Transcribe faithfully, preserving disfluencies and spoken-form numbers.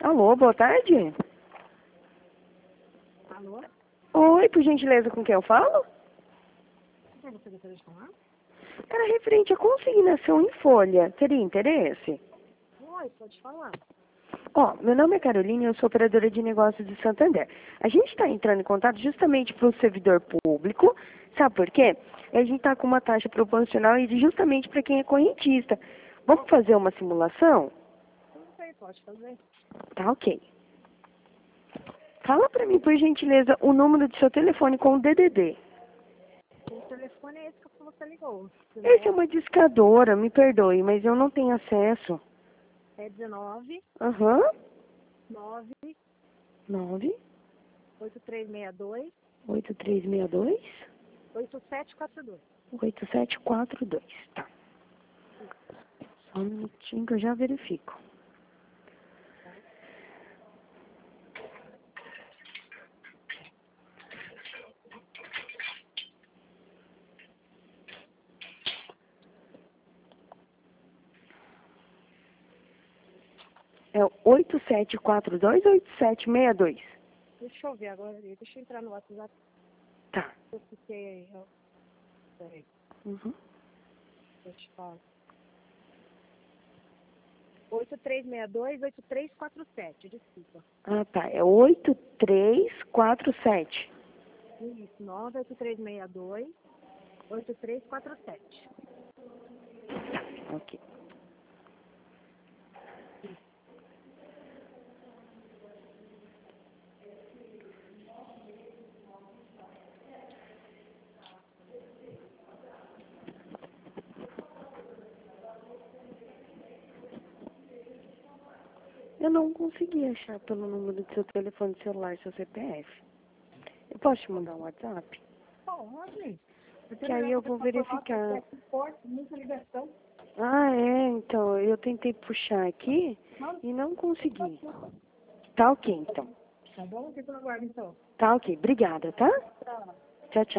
Alô, boa tarde. Alô? Oi, por gentileza, com quem eu falo? Você gostaria de falar? Era referente à consignação em folha. Teria interesse? Oi, pode falar. Ó, meu nome é Carolina e eu sou operadora de negócios de Santander. A gente está entrando em contato justamente para o servidor público. Sabe por quê? A gente está com uma taxa proporcional e justamente para quem é correntista. Vamos fazer uma simulação? Tudo bem, pode fazer. Tá ok. Fala para mim, por gentileza, o número do seu telefone com o D D D. O telefone é esse que você ligou. Esse é uma discadora, me perdoe, mas eu não tenho acesso. É dezenove, Aham. nove, nove, oito três seis dois, oito três seis dois, oito sete quatro dois. oito sete quatro dois. Tá. Só um minutinho que eu já verifico. É oito sete quatro dois ou oito sete seis dois? Deixa eu ver agora. Deixa eu entrar no WhatsApp. Tá. Eu fiquei aí. ó. Peraí, Uhum. deixa eu te falar. oito três seis dois, oito três quatro sete, desculpa. Ah, tá. É oito três quatro sete. Isso, nove oito três seis dois, oito três quatro sete. Ok. Eu não consegui achar pelo número do seu telefone celular, seu C P F. Eu posso te mandar um WhatsApp? Pode. Que aí eu vou verificar. Muita ligação. Ah, é, então, eu tentei puxar aqui e não consegui. Tá ok, então. Tá bom? Fica no aguardo, então. Tá ok, obrigada, tá? Tá. Tchau, tchau.